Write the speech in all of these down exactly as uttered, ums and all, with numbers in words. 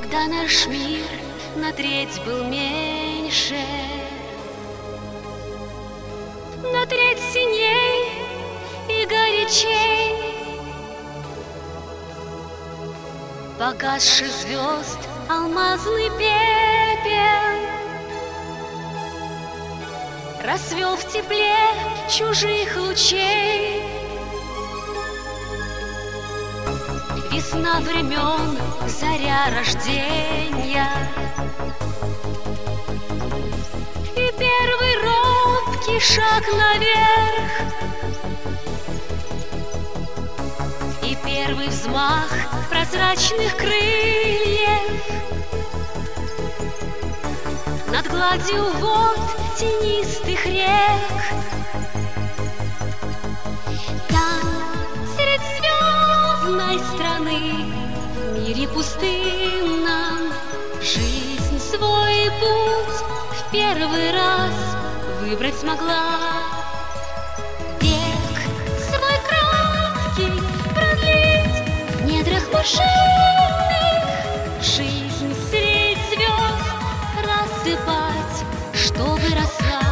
Когда наш мир на треть был меньше, на треть синей и горячей, погасших звезд алмазный пепел расцвел в тепле чужих лучей. Весна времен, заря рождения, и первый робкий шаг наверх, и первый взмах прозрачных крыльев над гладью вод тенистых рек. Там, средь звездной страны, в мире пустынном, жизнь свой путь в первый раз выбрать смогла. Век свой краткий продлить в недрах машинных, жизнь средь звезд рассыпать, чтобы росла.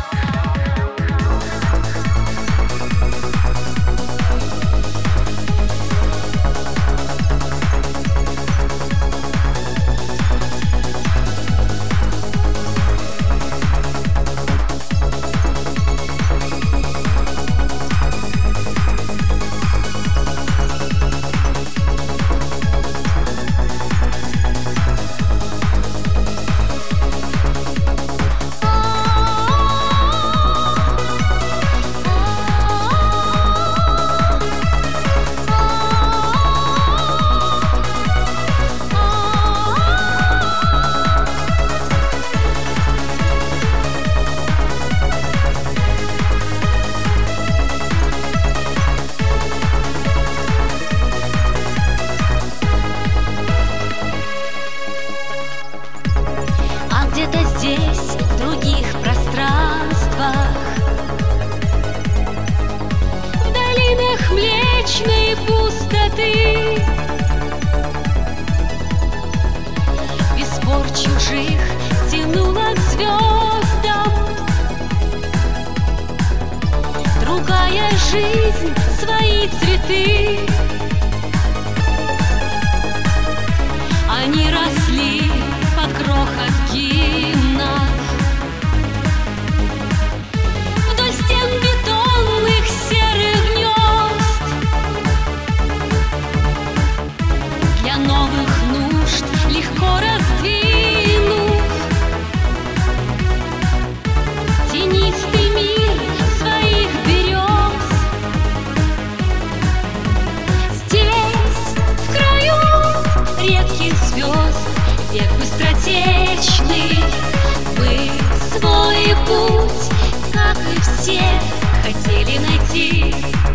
Где-то здесь, в других пространствах, в долинах млечной пустоты, без спор чужих тянула к звездам другая жизнь, свои цветы. Они росли под грохот гимнов вдоль стен бетонных серых гнезд. Для новых нужд легко раздвинув тенистый мир своих берез. Здесь, в краю редких звезд, век быстротечный, мы свой путь, как и все, хотели найти.